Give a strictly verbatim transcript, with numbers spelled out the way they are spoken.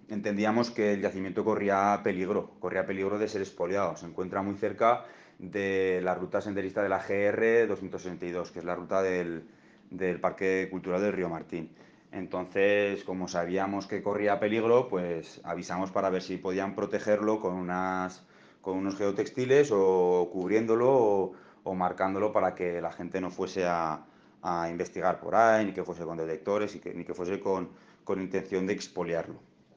entendíamos que el yacimiento corría peligro, corría peligro de ser expoliado. Se encuentra muy cerca de la ruta senderista de la G R doscientos sesenta y dos, que es la ruta del, del Parque Cultural del Río Martín. Entonces, como sabíamos que corría peligro, pues avisamos para ver si podían protegerlo con, unas, con unos geotextiles o cubriéndolo o, o marcándolo para que la gente no fuese a, a investigar por ahí, ni que fuese con detectores, y que, ni que fuese con, con intención de expoliarlo.